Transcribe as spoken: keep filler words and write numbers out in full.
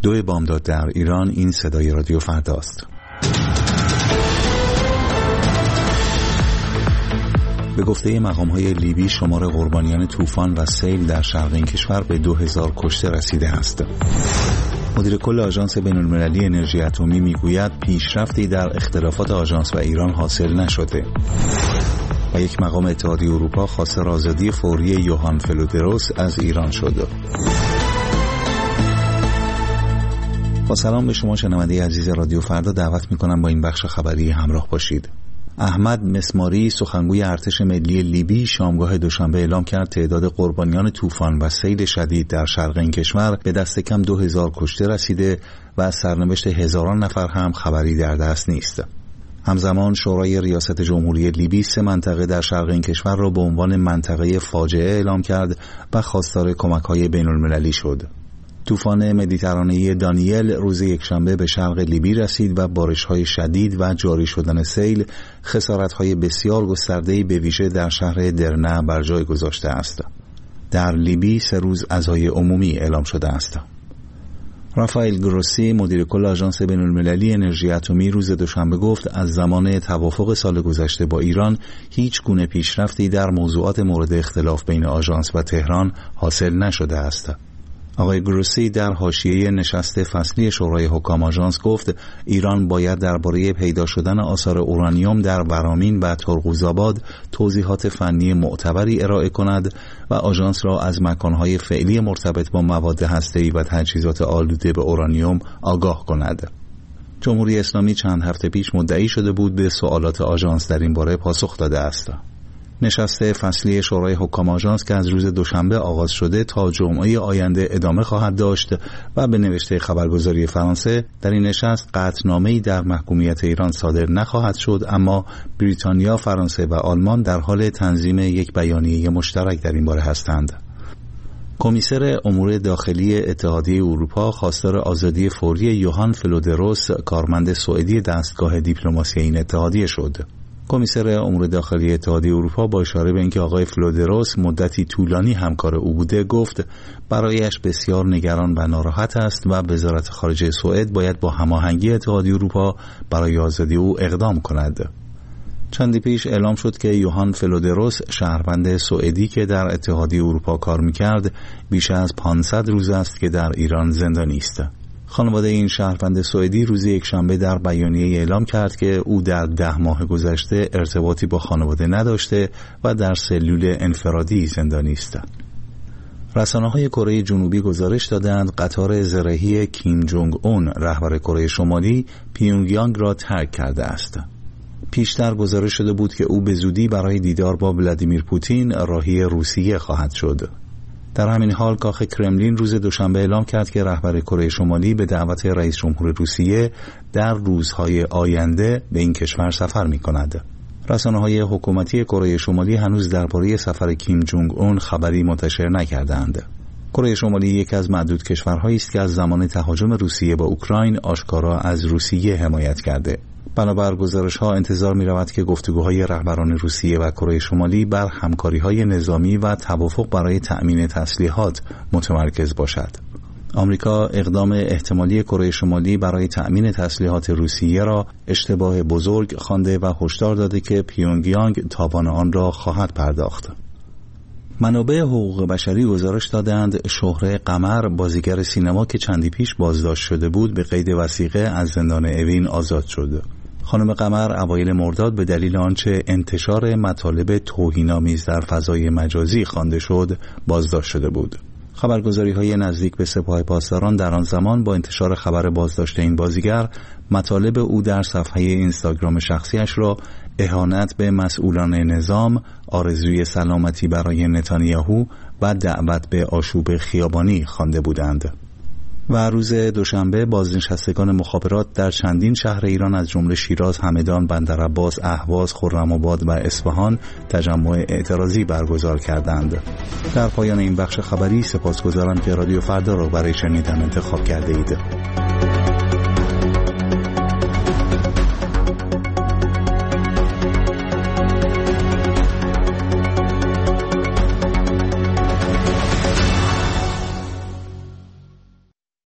دو بامداد در ایران، این صدای رادیو فرداست. به گفته مقام‌های لیبی شمار قربانیان طوفان و سیل در شرق این کشور به دو هزار کشته رسیده است. مدیر کل آژانس بین‌المللی انرژی اتمی میگوید پیشرفتی در اختلافات آژانس و ایران حاصل نشده. و یک مقام اتحادیه اروپا خواستار آزادی فوری یوهان فلودروس از ایران شد. با سلام به شما شنونده عزیز رادیو فردا، دعوت می‌کنم با این بخش خبری همراه باشید. احمد مسماری، سخنگوی ارتش ملی لیبی، شامگاه دوشنبه اعلام کرد تعداد قربانیان طوفان و سیل شدید در شرق این کشور به دست کم دو هزار کشته رسیده و از سرنوشت هزاران نفر هم خبری در دست نیست. همزمان شورای ریاست جمهوری لیبی سه منطقه در شرق این کشور را به عنوان منطقه فاجعه اعلام کرد و خواستار کمک‌های بین‌المللی شد. طوفان مدیترانه‌ای دانیل روز یکشنبه به شرق لیبی رسید و بارش‌های شدید و جاری شدن سیل خسارت‌های بسیار گسترده‌ای به ویژه در شهر درنا بر جای گذاشته است. در لیبی سه روز عزای عمومی اعلام شده است. رافائل گروسی، مدیر کل آژانس بین‌المللی انرژی اتمی، روز دوشنبه گفت از زمان توافق سال گذشته با ایران هیچ گونه پیشرفتی در موضوعات مورد اختلاف بین آژانس و تهران حاصل نشده است. آقای گروسی در حاشیه نشست فصلی شورای حکام آژانس گفت ایران باید درباره پیدا شدن آثار اورانیوم در ورامین و ترقوزآباد توضیحات فنی معتبری ارائه کند و آژانس را از مکانهای فعلی مرتبط با مواد هسته‌ای و تجهیزات آلوده به اورانیوم آگاه کند. جمهوری اسلامی چند هفته پیش مدعی شده بود به سوالات آژانس در این باره پاسخ داده است. نشست فصلی شورای حکام آژانس که از روز دوشنبه آغاز شده تا جمعه آینده ادامه خواهد داشت و به نوشته خبرگزاری فرانسه در این نشست قطعنامه‌ای در محکومیت ایران صادر نخواهد شد، اما بریتانیا، فرانسه و آلمان در حال تنظیم یک بیانیه مشترک در این باره هستند. کمیسر امور داخلی اتحادیه اروپا خواستار آزادی فوری یوهان فلودروس، کارمند سوئدی دستگاه دیپلماسی این اتحادیه شد. کمیسر امور داخلی اتحادیه اروپا با اشاره به اینکه آقای فلودروس مدتی طولانی همکار او بوده گفت برایش بسیار نگران و ناراحت است و وزارت خارجه سوئد باید با هماهنگی اتحادیه اروپا برای آزادی او اقدام کند. چندی پیش اعلام شد که یوهان فلودروس، شهروند سوئدی که در اتحادیه اروپا کار می‌کرد، بیش از پانصد روز است که در ایران زندانی است. خانواده این شهروند سوئدی روز یکشنبه در بیانیه اعلام کرد که او در ده ماه گذشته ارتباطی با خانواده نداشته و در سلول انفرادی زندانی است. رسانه‌های کره جنوبی گزارش دادند قطار زرهی کیم جونگ اون، رهبر کره شمالی، پیونگیانگ را ترک کرده است. پیشتر گزارش شده بود که او به زودی برای دیدار با ولادیمیر پوتین راهی روسیه خواهد شد. در همین حال کاخ کرملین روز دوشنبه اعلام کرد که رهبر کره شمالی به دعوت رئیس جمهور روسیه در روزهای آینده به این کشور سفر می‌کند. رسانه‌های حکومتی کره شمالی هنوز درباره سفر کیم جونگ اون خبری منتشر نکردند. کره شمالی یکی از معدود کشورهایی است که از زمان تهاجم روسیه با اوکراین آشکارا از روسیه حمایت کرده. بنابر گزارش‌ها انتظار می‌رود که گفتگوهای رهبران روسیه و کره شمالی بر همکاری‌های نظامی و توافق برای تأمین تسلیحات متمرکز باشد. آمریکا اقدام احتمالی کره شمالی برای تأمین تسلیحات روسیه را اشتباه بزرگ خوانده و هشدار داده که پیونگیانگ تاوان آن را خواهد پرداخت. منابع حقوق بشری گزارش دادند شهره قمر، بازیگر سینما که چندی پیش بازداشت شده بود، به قید وثیقه از زندان اوین آزاد شد. خانم قمر اوایل مرداد به دلیل آنچه انتشار مطالب توهین‌آمیز در فضای مجازی خوانده شد بازداشت شده بود. خبرگزاری‌های نزدیک به سپاه پاسداران در آن زمان با انتشار خبر بازداشت این بازیگر مطالب او در صفحه اینستاگرام شخصیش را اهانت به مسئولان نظام، آرزوی سلامتی برای نتانیاهو و دعوت به آشوب خیابانی خوانده بودند. و روز دوشنبه بازنشستگان مخابرات در چندین شهر ایران از جمله شیراز، همدان، بندرعباس، اهواز، خرم‌آباد و اصفهان تجمع اعتراضی برگزار کردند. در پایان این بخش خبری سپاسگزارم که رادیو فردا را برای شنیدن انتخاب کرده اید.